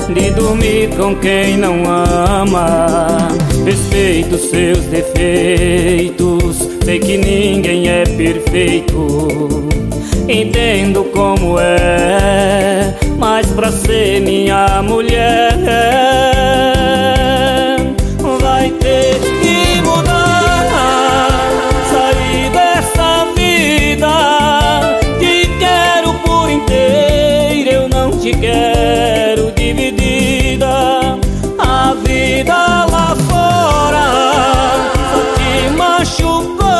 de dormir com quem não ama. Respeito seus defeitos, sei que ninguém é perfeito. Entendo como é, mas pra ser minha mulher vai ter que mudar, sair dessa vida. Te quero por inteiro, eu não te quero dividida. A vida lá fora só te machucou,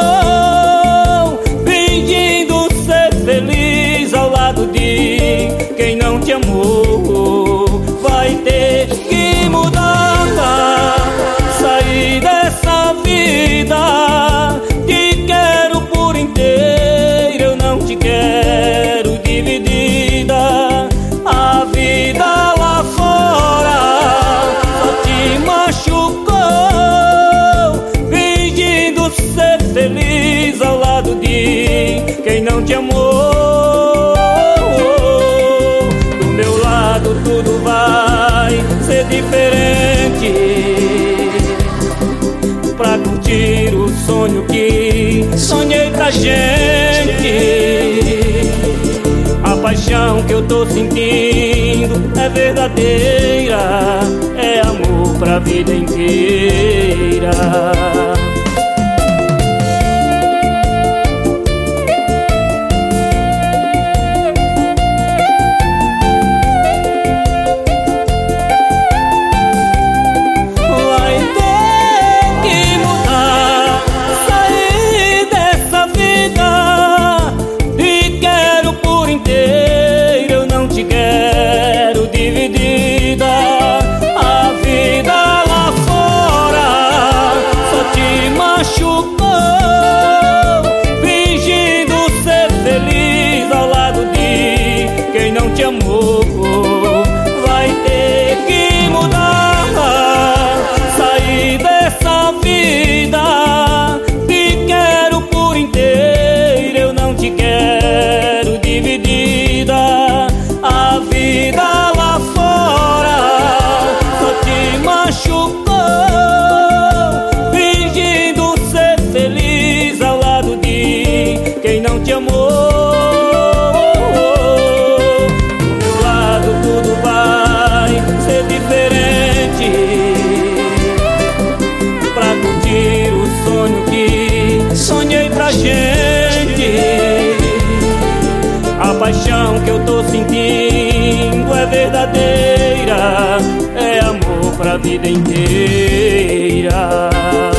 fingindo ser feliz ao lado de quem não te amou. Vai ter que mudar, sair dessa vida. Te quero por inteiro, eu não te quero dividida. A vida lá fora só te machucou, fingindo ser feliz ao lado de quem não te amou. Do meu lado tudo vai ser diferente, pra curtir o sonho que sonhei pra gente. A paixão que eu tô sentindo é verdadeira, é amor pra vida inteira. Não te amou, vai ter que mudar, sair dessa vida. Te quero por inteiro, eu não te quero dividida. A vida lá fora só te machucou, fingindo ser feliz ao lado de quem não te amou. Sonhei pra gente. A paixão que eu tô sentindo é verdadeira, é amor pra vida inteira.